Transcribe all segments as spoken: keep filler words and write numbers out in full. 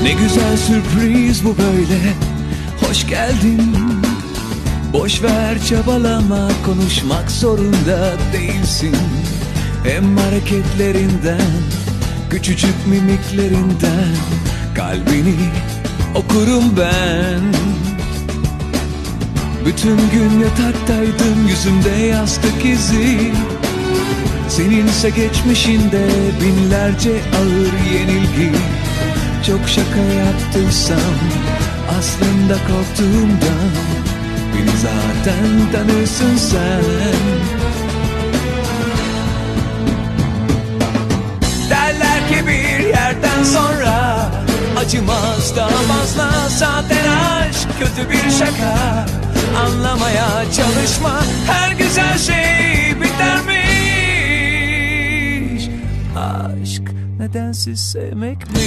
Ne güzel sürpriz bu böyle. Hoş geldin. Boş ver çabalama, konuşmak zorunda değilsin. Hem hareketlerinden, küçücük mimiklerinden kalbini okurum ben. Bütün gün yataktaydım, yüzümde yastık izi. Seninse geçmişinde binlerce ağır yenilgi. Çok şaka yaptıysam aslında korktuğumdan, beni zaten tanırsın sen. Derler ki bir yerden sonra acımaz daha fazla. Zaten aşk kötü bir şaka. Anlamaya çalışma, her güzel şey bitermiş. Aşk nedensiz sevmekmiş.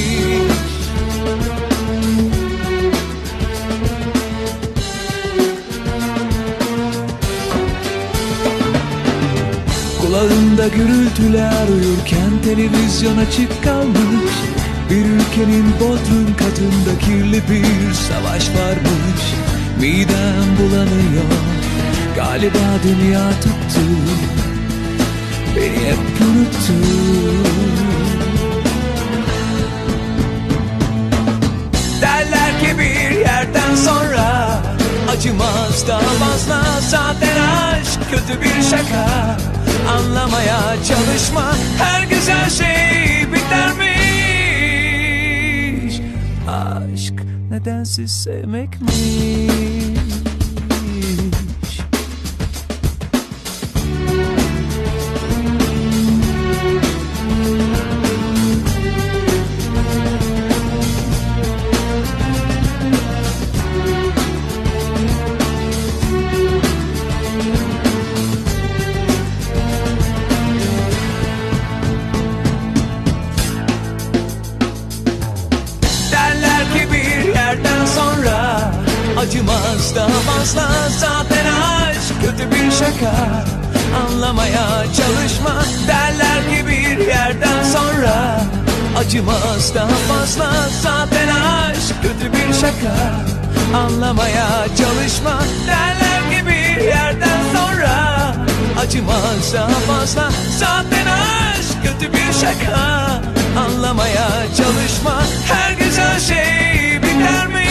Kulağında gürültüler uyurken televizyon açık kalmış. Bir ülkenin Bodrum katında kirli bir savaş varmış. Midem bulanıyor, galiba dünya tuttu, beni hep unuttu. Derler ki bir yerden sonra acımaz daha fazla. Zaten aşk kötü bir şaka. Anlamaya çalışma, her güzel şey bitermiş. Aşk nedensiz sevmekmiş. Acımaz daha fazla. Zaten aşk kötü bir şaka. Anlamaya çalışma. Derler ki bir yerden sonra acımaz daha fazla. Zaten aşk kötü bir şaka. Anlamaya çalışma. Derler ki bir yerden sonra acımaz daha fazla. Zaten aşk kötü bir şaka. Anlamaya çalışma, her güzel şey bitermiş.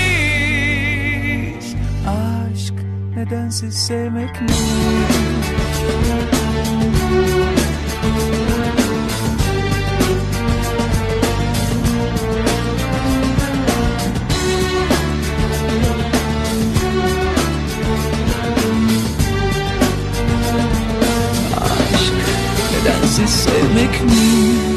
Aşk nedensiz sevmekmiş. Aşk nedensiz sevmekmiş.